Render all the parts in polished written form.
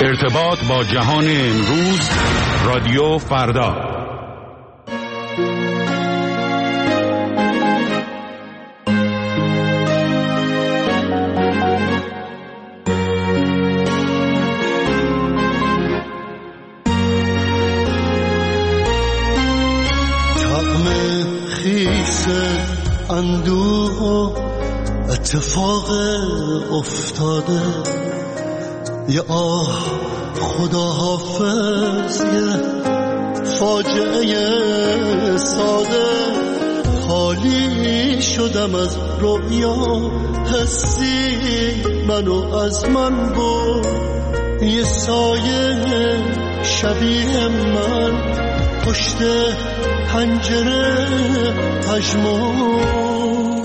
ارتباط با جهان امروز، رادیو فردا. طعم خیس اندوه و اتفاق افتاده، یه آه خدا حافظ، یه فاجعه ساده. خالی شدم از رویا، حسی منو از من برد. یه سایه شبیه من پشت پنجره پژمرد.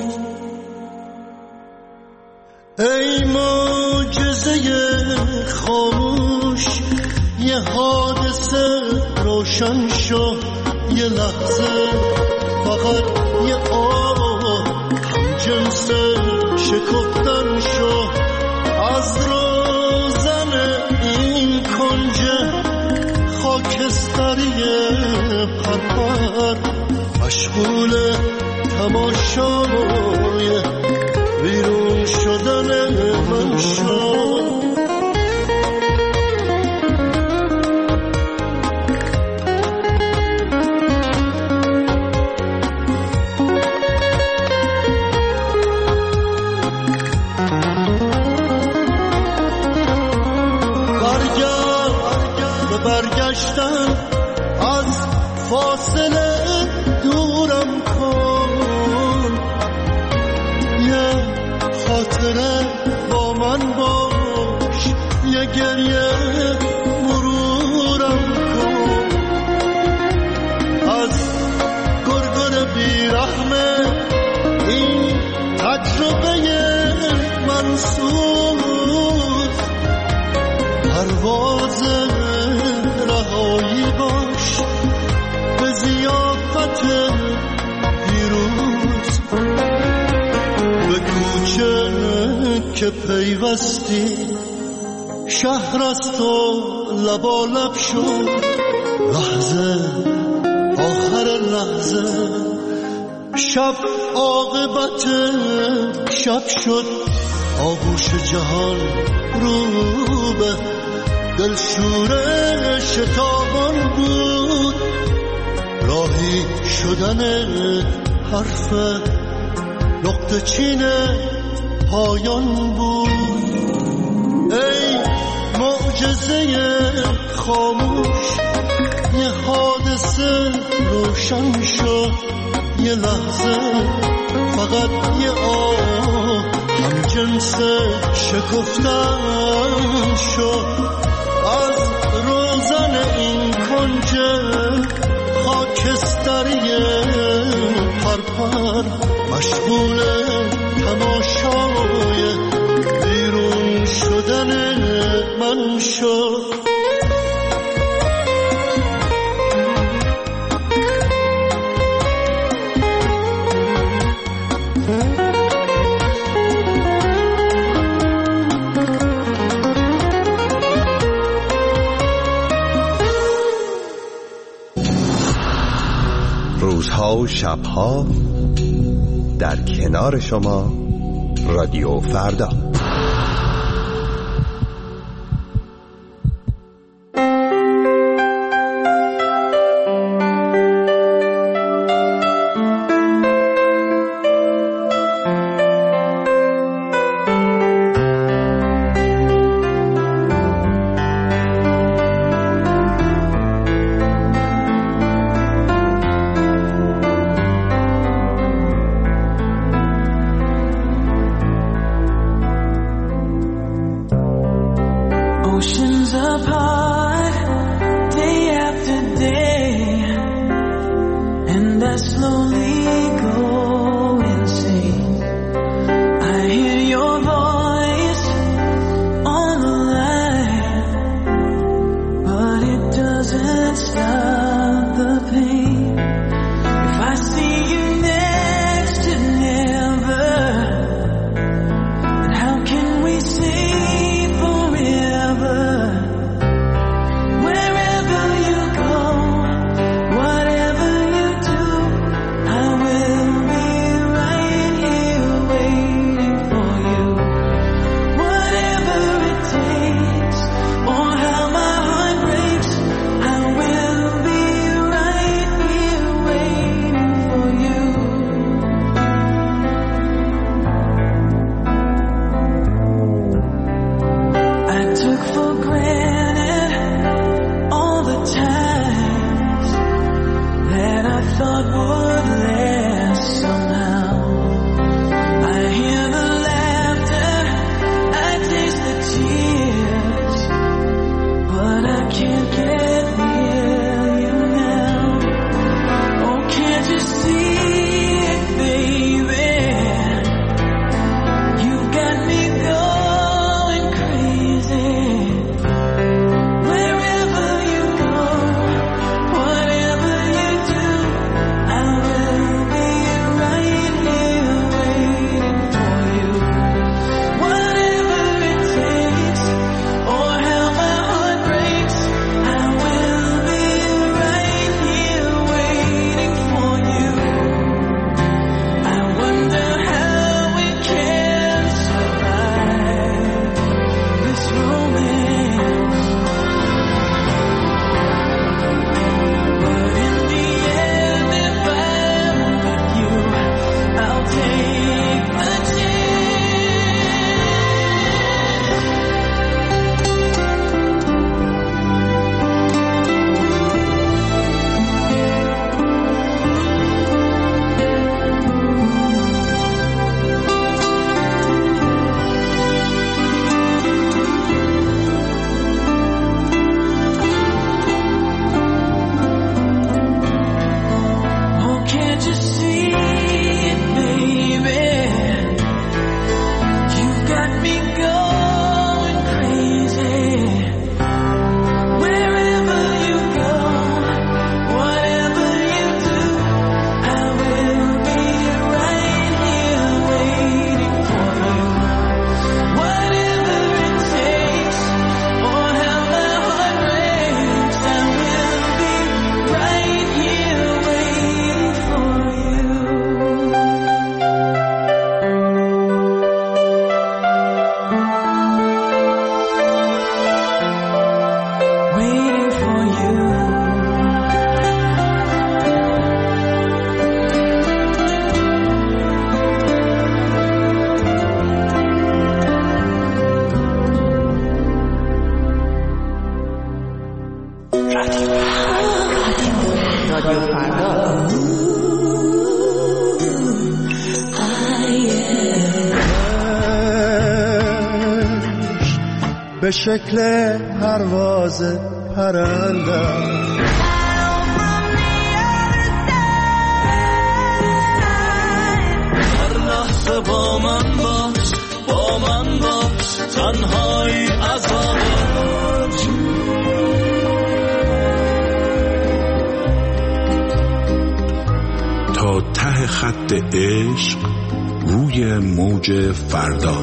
ای معجزه خاموش، یه حادثه روشن شد. یه لحظه فقط یه آه همجنس شکفتن شد. از روزن این کنج خاکستری پرپر، مشغول تماشای بیرون شدن من شد. برگشتن از فاصله دورم کن، یه خاطره با من باش، یه گریه مرورم کن. از گرگر بیرحمه این تجربه منصور، پرواز رهایی باش به ضیافت پیروز. به کوچه که پیوستی شهر از تو لبالب شد. لحظه آخر لحظه شب عاقبت شب شد. آغوش جهان رو به دلشوره شتابان بود. راهی شدن حرف نقطه چین پایان بود. ای معجزه خاموش، یه حادثه روشن شد. یه لحظه فقط یه آه همجنس شکفتن شد. از روزن این کنج خاکستری پرپر، مشغول تماشای بیرون شدن من شد. روزها و شبها در کنار شما، رادیو فردا. به شکل پرواز پرنده هر لحظه با من باش تنهایی عذاب تا ته خط عشق روی موج فردا.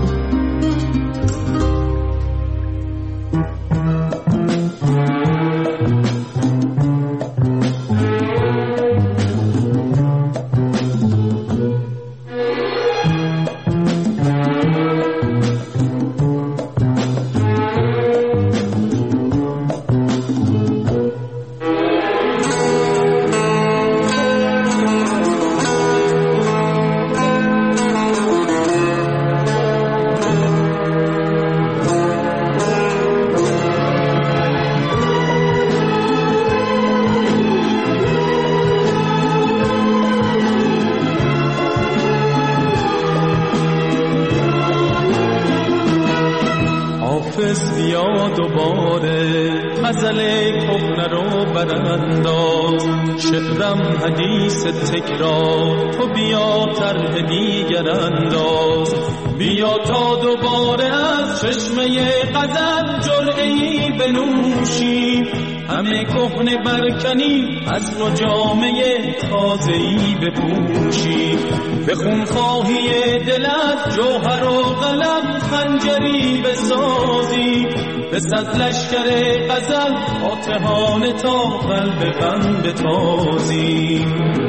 بیا دوباره غزل کهنه رو برانداز، شعرم حدیث تکرار، تو بیا طرح دیگر انداز. بیا تا دوباره از چشمه غزل جرعه‌ای بنوشی، همه کهنه برکنی از نو جامه تازه‌ای بپوشی. به خونخواهی دلت جوهر و قلم خنجری بسازی، به صد لشکر غزل فاتحانه تا قلب غم بتازی.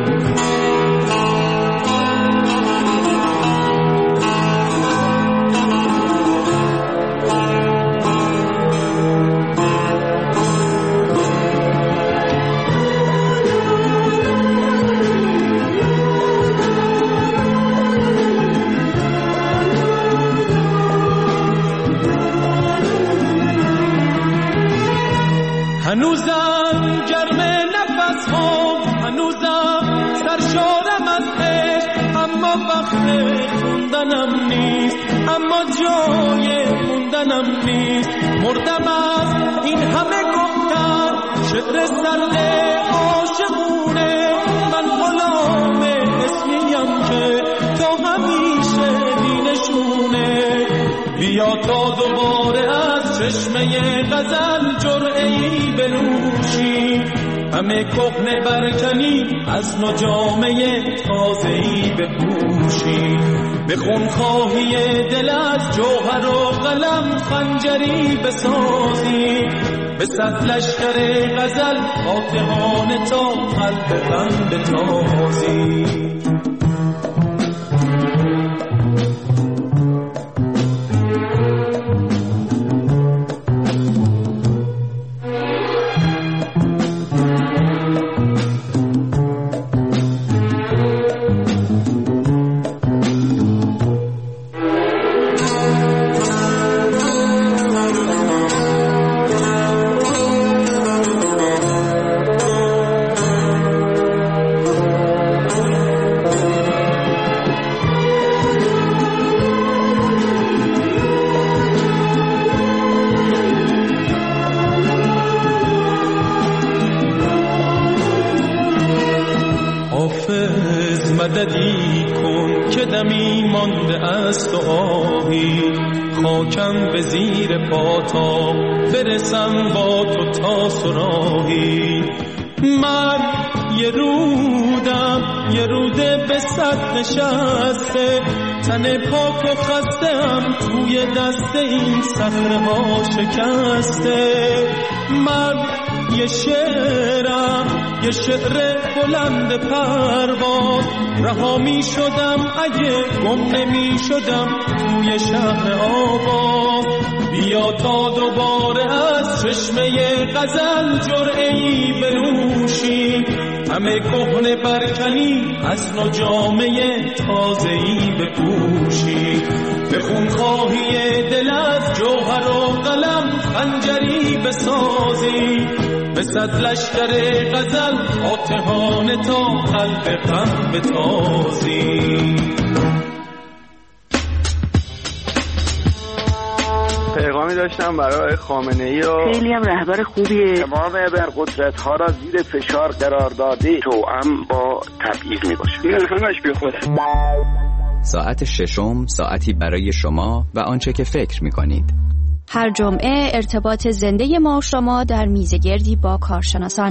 هنوزم گرم نفس ها، هنوزم سرشارم از عشق، اما وقت موندنم نیست، اما جای موندنم نیست. مردم از این همه گفتن، شعر سرد عاشقونه، من غلام اسمیم که تا همیشه بینشونه. بیا تا دوباره از از چشمه غزل جرعه‌ای بنوشی، همه کهنه برکنی از نو جامه تازه‌ای بپوشی، به خونخواهی دل از جوهر و قلم خنجری بسازی، به صد لشکر غزل فاتحانه تا قلب غم بتازی. مددی کن که دمی مانده است و آهی، خاکم به زیر پاتا برسم با تو تا سراهی. من یه روده به صد نشسته، تن پاک و خسته‌ام توی دست این صخره ها شکسته. من یه شعر بلند پرواز، رها می شدم اگه گم نمی شدم توی شهر آواز. بیا تا دوباره از چشمه غزل جرعه‌ای بنوشی، همه کهنه برکنی از نو جامه تازه‌ای بپوشی، به خونخواهی دل از جوهر و قلم خنجری بسازی، به صد لشکر غزل فاتحانه تا قلب غم بتازی. پیغامی داشتم برای خامنه‌ای و خیلی هم رهبر خوبیه. تمام ابرقدرت‌ها را زیر فشار قرار داده، توأم با تبعیض میباشه. این همش بی خوده. ساعت ششم، ساعتی برای شما و آنچه که فکر می‌کنید. هر جمعه ارتباط زنده ما و شما در میزگردی با کارشناسان.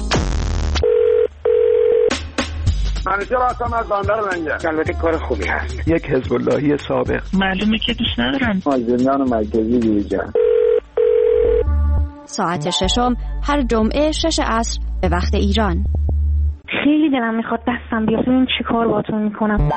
منیجر هستم از بندر منجر. البته کار خوبی هست. یک حزب اللهی سابق. معلومه که دوست ندارن. از زندان مرکزی بیرون. ساعت ششم هر جمعه 6 عصر به وقت ایران. خیلی دلم میخواد دستم بیاد ببین چی کار باهاتون میکنم.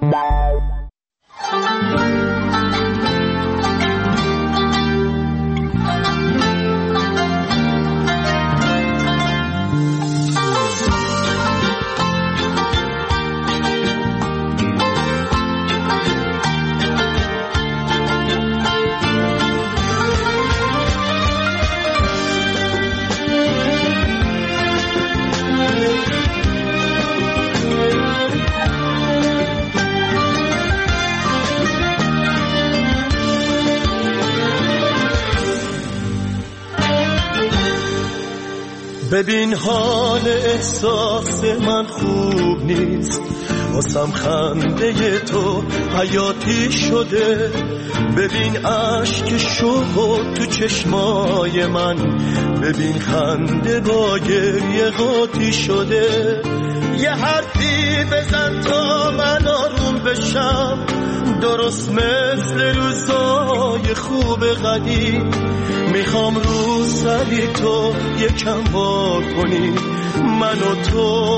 ببین حال احساس من خوب نیست، واسم خنده تو حیاتی شده. ببین عشق شوق تو چشمای من، ببین خنده با گریه قاطی شده. یه حرفی بزن تا من آروم بشم، درست مثل روزای خوب قدیم. میخوام رو سری تو یکم وا کنی، من و تو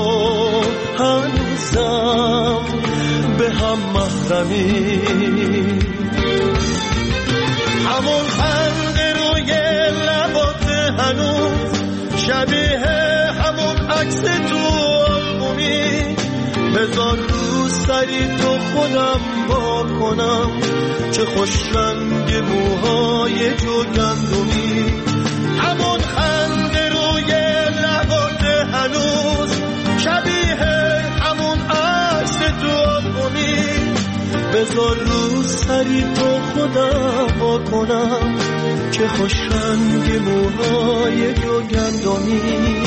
هنوزم به هم محرمی. همون خنده روی لبات هنوز شبیه همون عکس تو آلبومی. بذار رو سری تو خودم وا کنم، چه خوش رنگ موهای جوگندمی. همون خنده روی لبات هنوز شبیه همون عکس تو آلبومی. بذار رو سری تو خودم وا کنم، چه خوش رنگ موهای جوگندمی.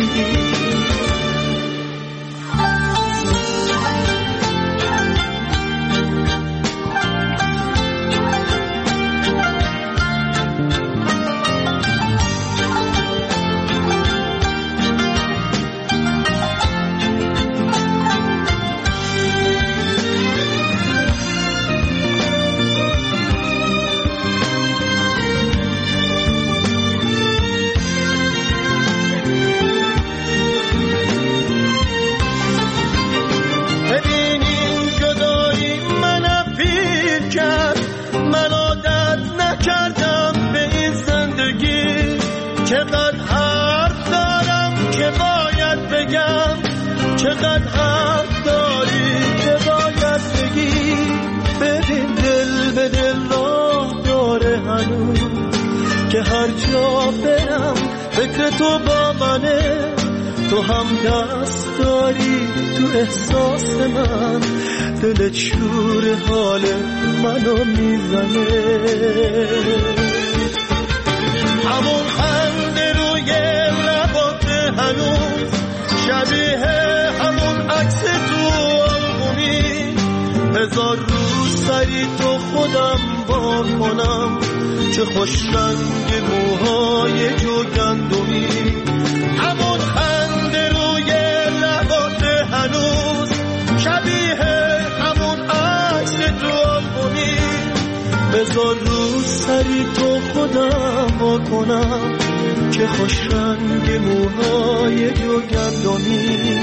چقدر حرف دارم که باید بگم، چقدر حرف داری که باید بگی. ببین دل به دل راه داره هنوز، که هر جا برم فکر تو با منه. تو هم دست داری تو احساس من، دل چور حال منو میزنه. همون خنده روی لبات هنوز شبیه همون عکس تو آلبومی. هزار روز سری تو خودم بار کنم، چه خوش رنگ موهای جوگندمی. همون خنده روی لبات هنوز شبیه همون عکس تو آلبومی. بذار روز سری تو خودم با کنم، چه خوش رنگ موهای جوگندمی.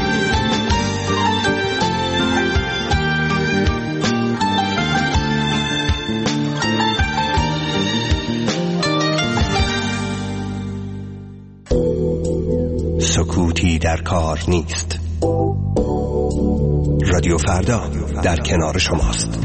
سکوتی در کار نیست. رادیو فردا در کنار شماست.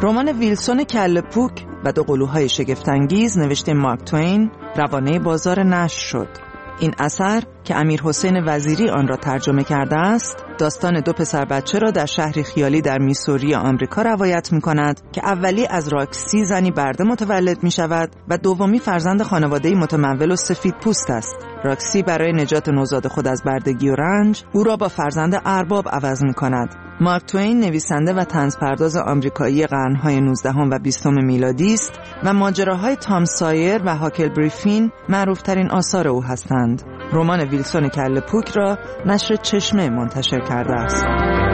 رمان ویلسون کله پوک و دو قلوهای شگفت‌انگیز نوشته مارک توین روانه بازار نشر شد. این اثر که امیر حسین وزیری آن را ترجمه کرده است، داستان دو پسر بچه را در شهری خیالی در میسوری آمریکا روایت می کند که اولی از راکسی زنی برده متولد می شود و دومی فرزند خانواده‌ای متمول و سفید پوست است. راکسی برای نجات نوزاد خود از بردگی و رنج او را با فرزند ارباب عوض می کند. مارک توین نویسنده و طنزپرداز آمریکایی قرن‌های 19 و 20 میلادی است و ماجراهای تام سایر و هاکلبری فین معروف‌ترین آثار او هستند. رمان ویلسون کله پوک را نشر چشمه منتشر کرده است.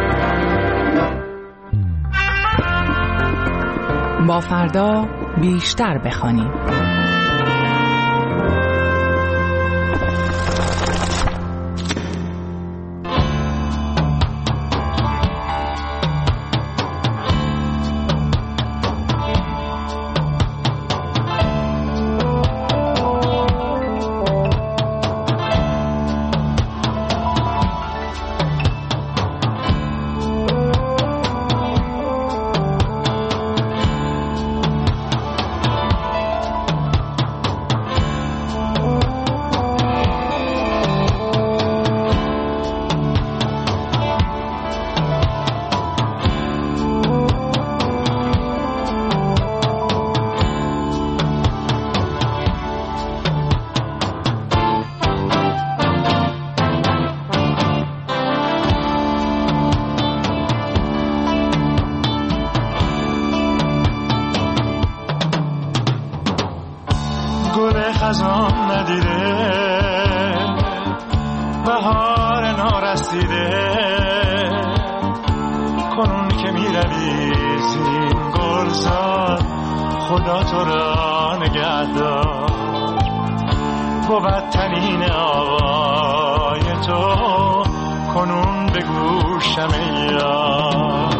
با فردا بیشتر بخوانیم. خزان ندیده بهار نارسیده کنون که می روی زین گلزار خدا تو را نگه دار بود تنین آوای تو کنون به گوشم یار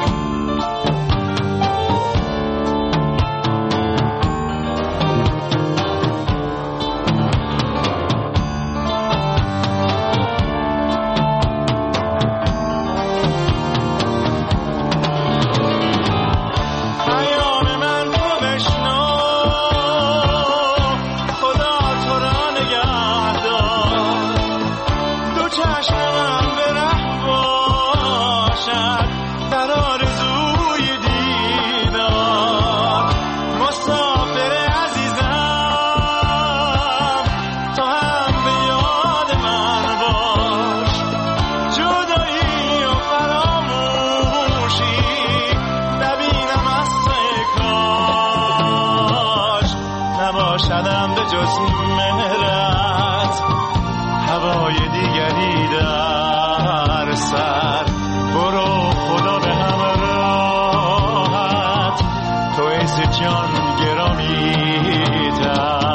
شدم به جز مهرت هوای دیگری در سر برو خدا به همراهت تو عز جان گرامی تر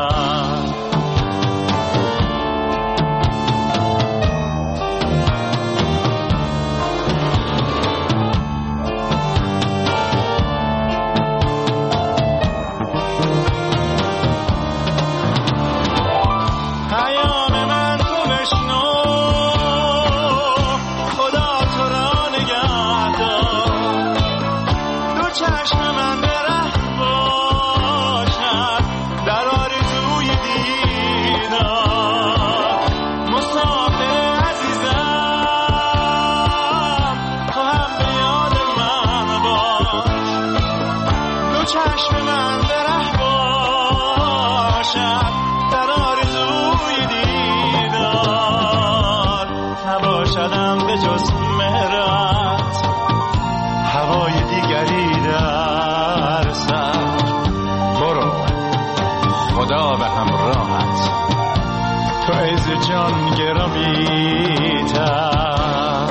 جان گرامی تر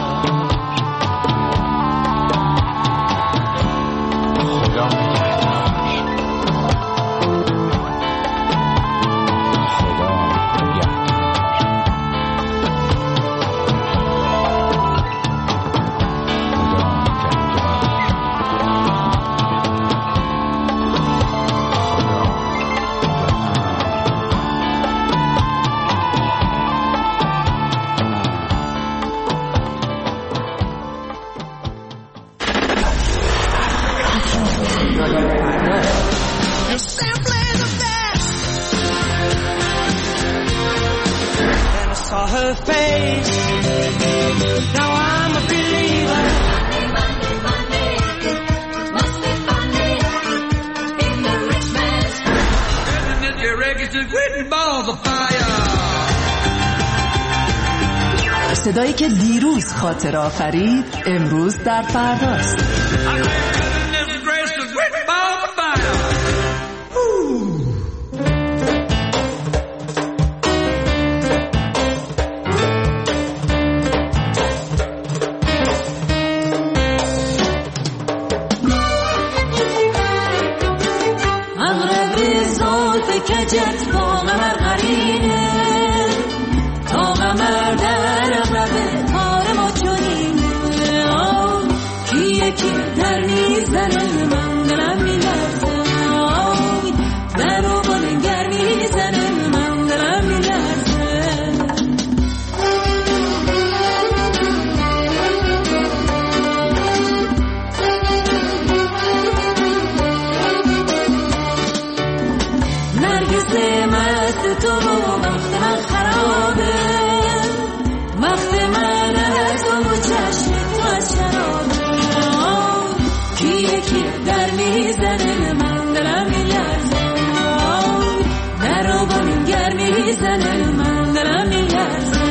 خدا صدایی که دیروز خاطر آفرید امروز در فرداست. کجت با قمر قرینه تا قمر در اغرب کار ما چنینه کی یکی در میزنه من دلم میلرزه در و بلنگر میزنه من دلم میلرزه تو وقت من خرابه وقت من از تو و چشم تو از شرابه کی یکی در میزنه من دلم میلرزه در رو بلنگر میزنه من دلم میلرزه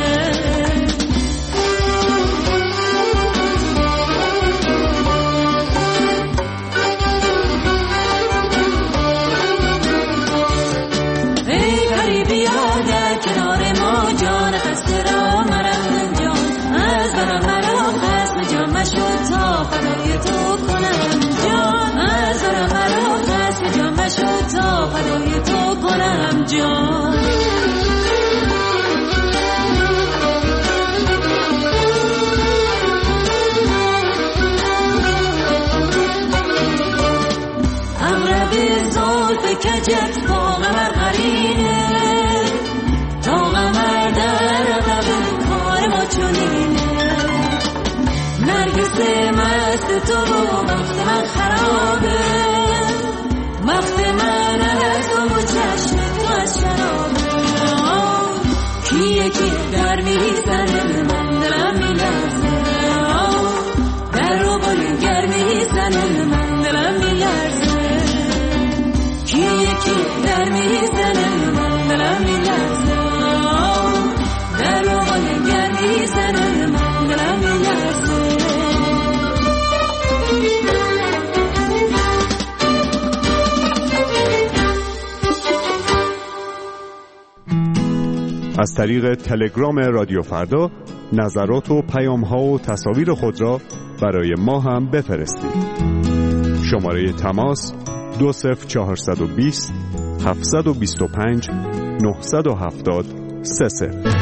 تا فدای تو کنم جان اغرب زلف کجت با قمر قرینه تا قمر در اغرب کار ما چنینه نرگس مست تو وقت من خرابه وقت من از تو و چشم تو از شرابه کی یکی در میزنه من دلم میلرزه در رو بلنگر میزنه من دلم میلرزه کی یکی در میزنه من دلم میلرزه در رو بلنگر میزنه من دلم میلرزه از طریق تلگرام رادیو فردا نظرات و پیام‌ها و تصاویر خود را برای ما هم بفرستید. شماره تماس 20420 725 970 30.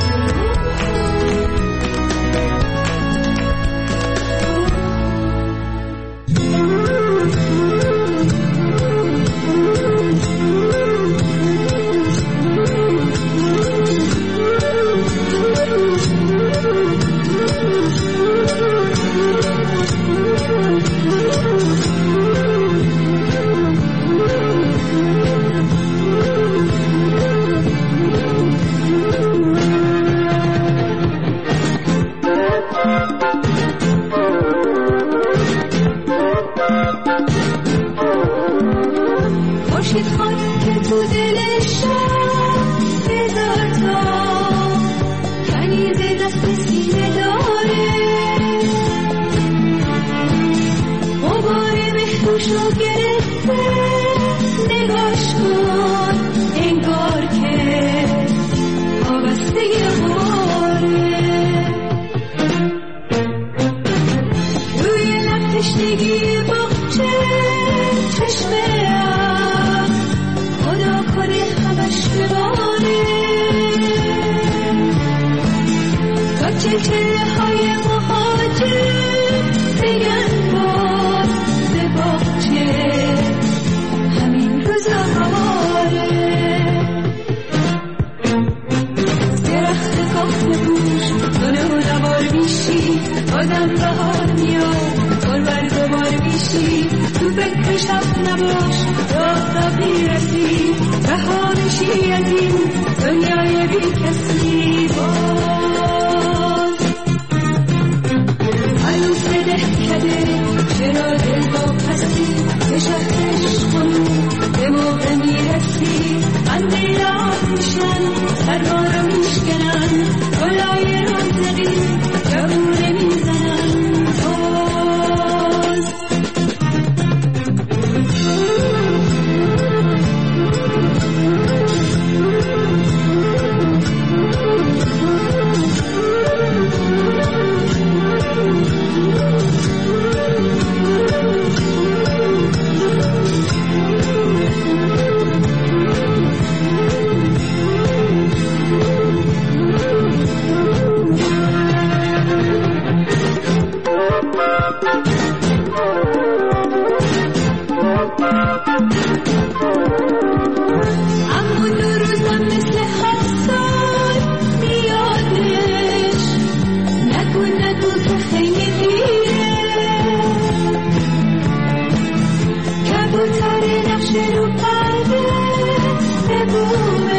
بوم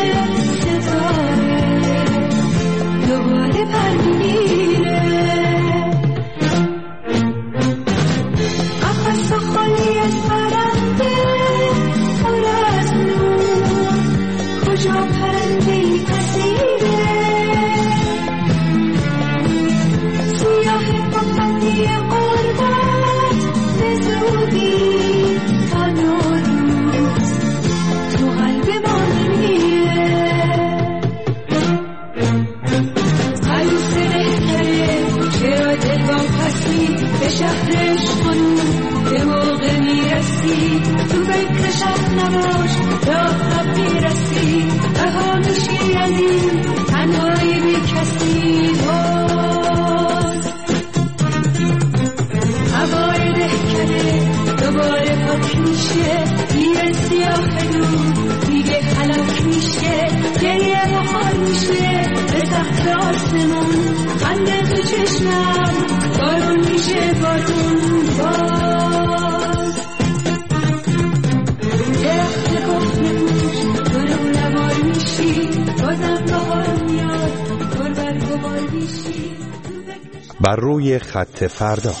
ستاره دوباره پر میگیره قفس خالی از پرنده پر از نور کجا پرنده‌ای پذیره سیاه پاپتی قربت به زودی تا نوروز تو قلب ما نمیره عروس رهتره چرا دل واپسی به شهرش خانون به موقع میرسی تو فکر شب نباش راه میرسی رها میشی از این تنهایی بی کسی باز هوای دهکده دوباره پاک میشه میره سیاه دور دیگه حلاک میشه گریه بخار میشه به سقف آسمون خنده تو چشمم بارون میشه بارون باز درخت کهنه پوش تو نوار میشی بازم بهار میاد گل برگ و بار میشی بر روی خط فردا.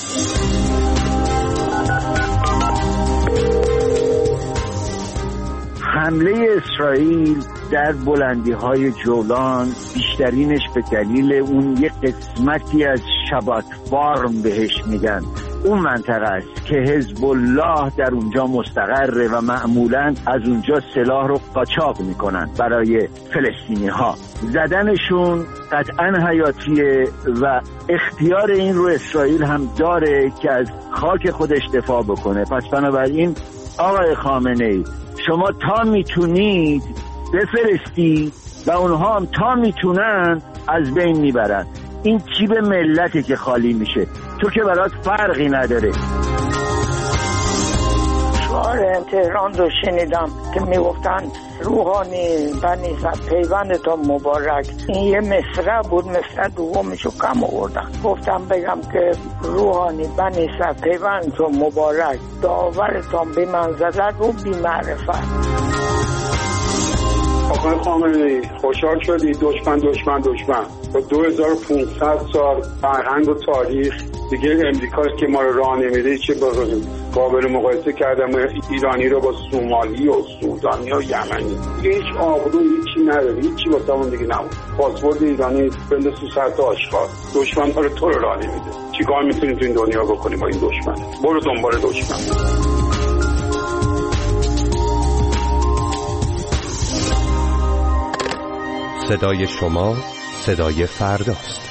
حمله اسرائیل در بلندی‌های جولان بیشترینش به دلیل اون یک قسمتی از شبات فارم بهش میگن، اون منطقه است که حزب الله در اونجا مستقره و معمولاً از اونجا سلاح رو قاچاق میکنن برای فلسطینی‌ها. زدنشون قطعاً حیاتیه و اختیار این رو اسرائیل هم داره که از خاک خودش دفاع بکنه. پس بنابراین آقای خامنه‌ای شما تا میتونید بفرستید و اونها هم تا میتونن از بین میبرن. این جیب ملته که خالی میشه، تو که برات فرقی نداره. شعار تهران رو شنیدم که میگفتن روحانی بنی پیوند تا مبارک. این یه مصرع بود، مصرع دومشو کم آوردن. گفتم بگم که روحانی بنی پیوند تا مبارک، داورتان بی منزلت و بی معرفت. آقای خامنه‌ای خوشحال شدی دشمن با 2500 سال فرهنگ و تاریخ دیگه امریکاست که ما رو راه نمیده. چه قابل مقایسه کردم ایرانی رو با سومالی و سودانی و یمنی، دیگه هیچ آبرو هیچی نداره، هیچی واسه اون دیگه نمون. پاسپورت ایرانی بنداز تو سر تا آشغال. دشمن رو تو رو راه نمیده. چیکار میتونی تو این دنیا بکنی با این دشمن؟ برو دنبال دشمن. صدای شما صدای فرداست.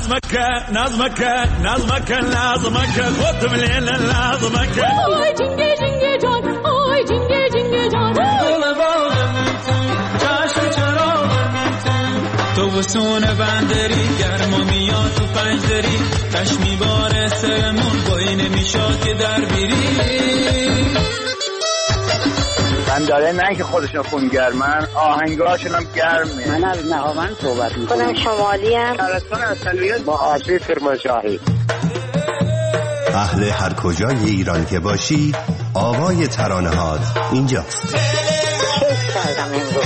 نظمك خودم لیل نظمک آی جنگه جنگه جان آی جنگه جنگه جان چشم چراغ تو بسون بندری گرما میاد تو پنجدری چشمی باره سرمون بایی نمیشاد که در بیری بنداره نه که خودشون خونگرمن آهنگاشون هم گرمه. من از نهاوند صحبت میکنم. شمالی ام ترستان اصلیت با آسی فرمانشاهی. اهل هر کجای ایران که باشی آوای ترانه‌هات اینجاست. کیف کردم امروز.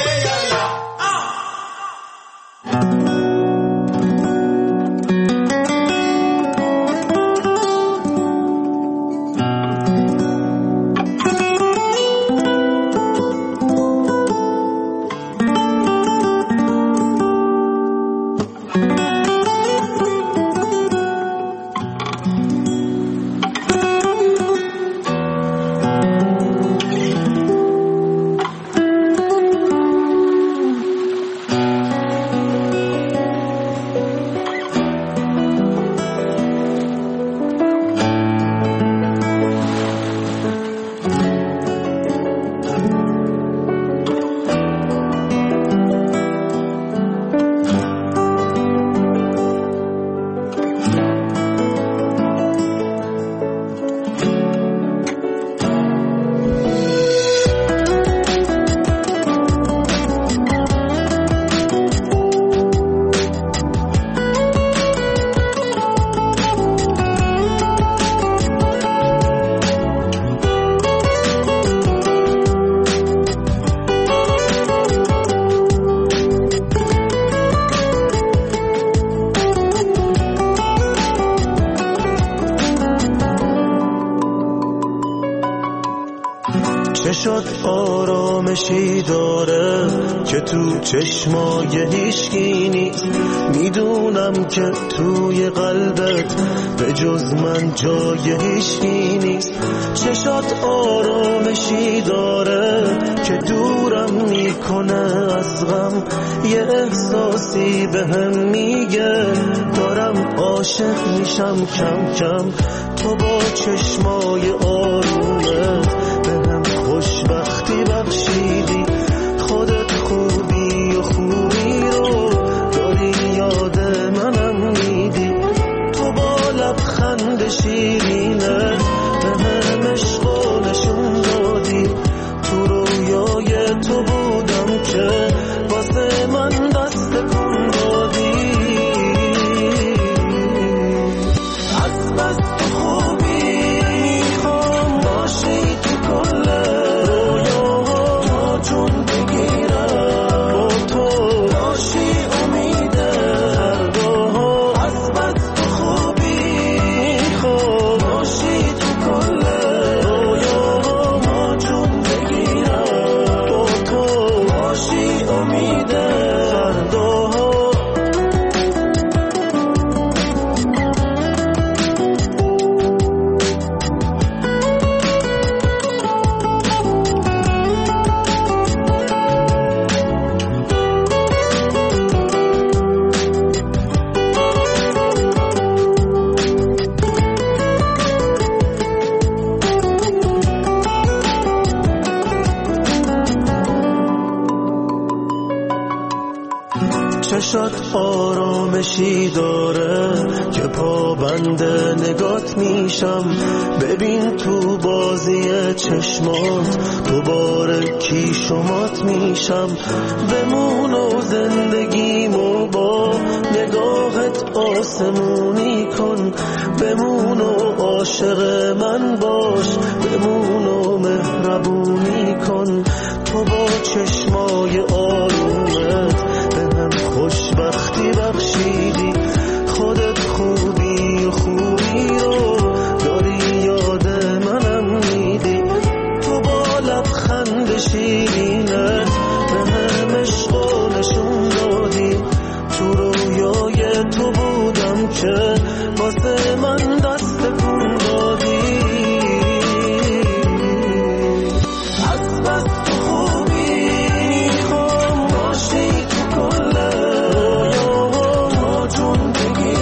آرامشی داره که تو چشمای هیچکی نیست. میدونم که توی قلبت به جز من جای هیچکی نیست. چشات آرامشی داره که دورم میکنه از غم. یه احساسی بهم میگه دارم عاشق میشم کم کم. تو با چشمای آرومت بهم خوشبختی بخشیدی. خودت خوبی و خوبی رو داری یاد منم میدی. تو با لبخند شیرینت بهم عشقو نشون دادی. تو رویای تو بودم که واسه من دست کن دادی. از بس تو خوبی میخوام باشی تو کل رویاها جون بگیرم. با تو باشی امید فرداها. از بس تو خوبی میخوام باشی تو کل رویاها جون بگیرم. با تو باشی امید فرداها. چشات آرامشی داره که پابند نگات میشم. ببین تو بازی چشمات دوباره کی شمات میشم. بمون و زندگیمو با نگاهت آسمونی کن. بمون و عاشق من باش. بمون و مهربونی کن. تو با چشمای آرومت بهم خوشبختی بخشیدی. خودت خوبی و خوبی رو داری یاد منم میدی. تو با لبخند شیرینت بهم عشقو نشون دادی. تو رویای تو بودم که واسه من دست کن دادی. از بس تو خوبی میخوام باشی تو کل رویاها جون بگیرم.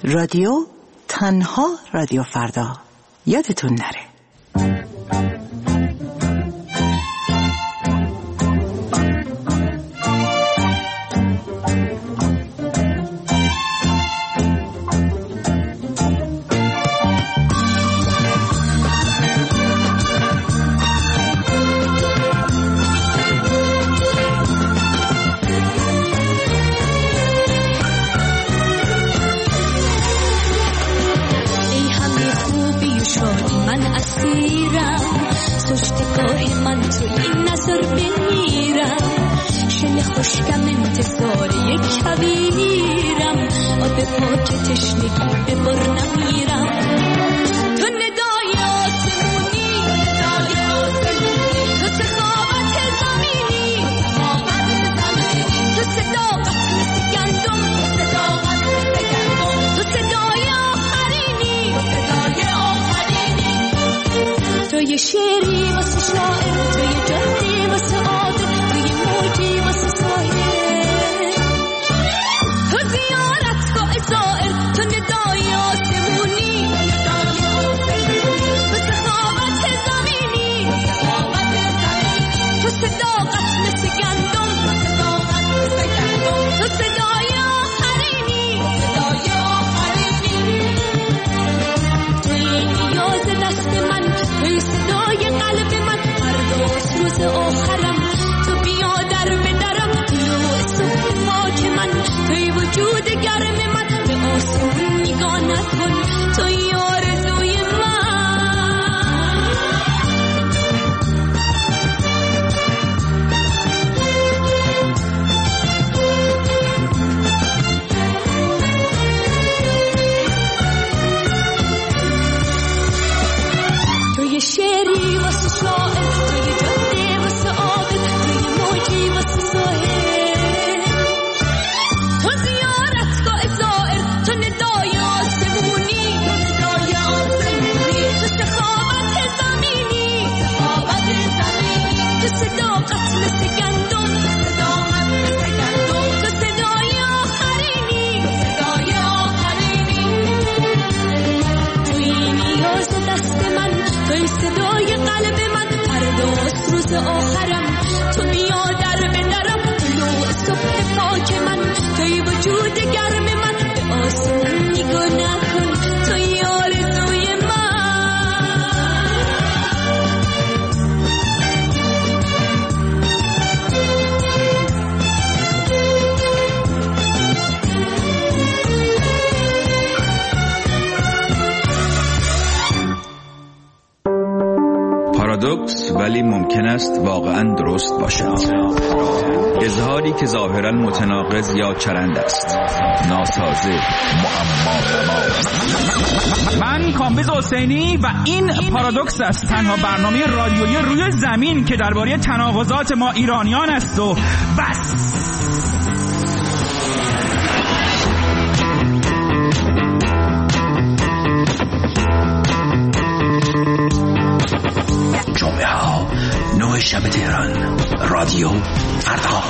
رادیو تنها رادیو فردا، یادتون نره. خوشگم انتظار یک کبیرم آب پاک تشنگی به بر نمیرم تو ندای آسمونی تو سخاوت زمینی تو صداقت مثل گندم تو صدای آخرینی تو یه شعری واسه شاعر، تو یه جادی واسه عابد، تو یه موجی واسه ساحل، تو زیارتگاه زائر، تو ندای آسمونی تو سخاوت زمینی تو صداقت مثل گندم تو صدای آخرینی توی نیاز دست من، توی صدای قلب من، فرداست روز آخرم، تو بیا در به درم، طلوع صبح پاک من، توی وجود گرم من، به آسمون نگاه نکن، توی آرزوی من. توی شعری واسه شاعر، توی جاده واسه عابد، توی موجی واسه ساحل، تو زیارتگاه زائر، تو ندای آسمونی تو سخاوت زمینی تو صداقت مثل گندم تو صدای آخرینی توی نیاز دست من، توی صدای قلب من، فرداست روز آخرم، تو بیا در به درم، طلوع صبح پاک من، توی وجود گرم من، به آسمون نگاه نکن، توی آرزوی من. پارادوکس ولی ممکن است واقعا درست باشد. اظهاری که ظاهرا متناقض یا چرند است، ناسازه، معما. من کامبیز حسینی و این پارادوکس است، تنها برنامه رادیویی روی زمین که درباره تناقضات ما ایرانیان است و بس. جمعه ها 9 شب تهران، رادیو فردا.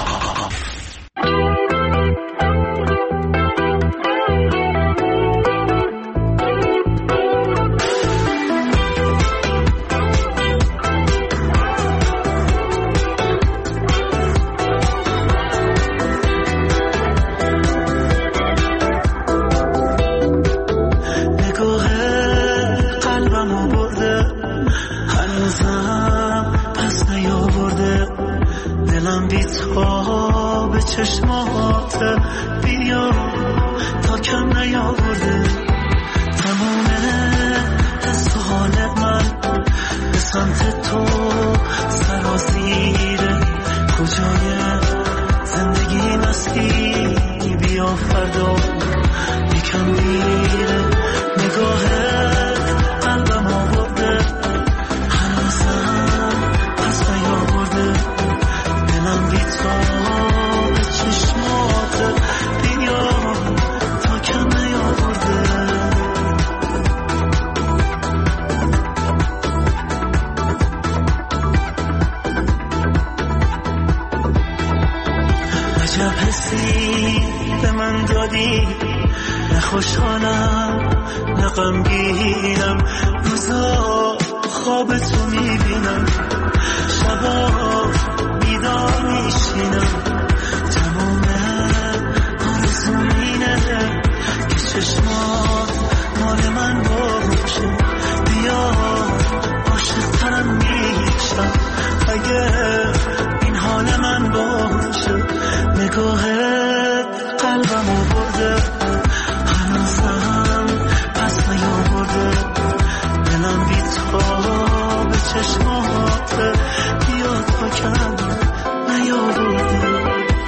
نه خوشحالم نه غمگینم، روزا خواب تو میبینم، شبا بیدار میشینم، تمام آرزوم اینه که چشمات مال من باشه، بیا عاشق‌ترم میشم اگه این حال من باشه، نگاهت قلبمو برده هنوزم پس نیاورده، دلم بی تو به چشماته، بیا تا کم نیاورده.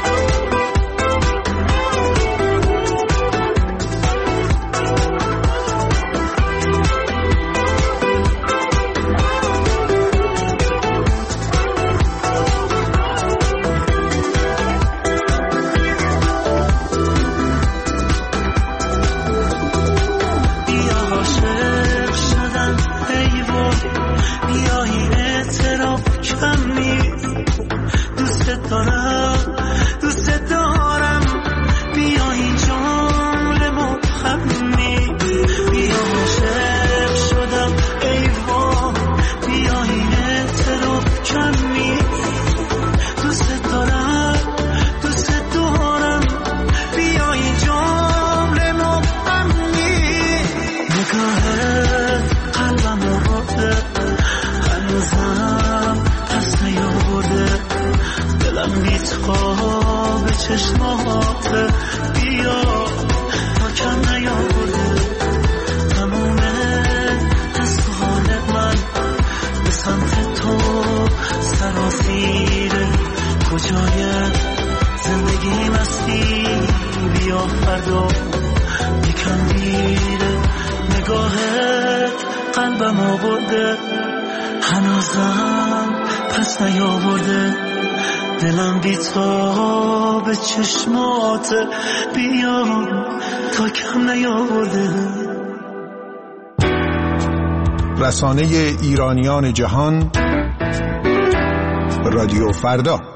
چشمات بیا تا کم نیاورده، تموم دست و حال من به سمت تو سراسیره، کجای زندگی مستی، بیا فردا یکم دیره، نگاهت قلبم آورده هنوزم پس نیاورده، دلم بی تو به چشمات بیا تا کم نیاورده. رسانه ایرانیان جهان، رادیو فردا.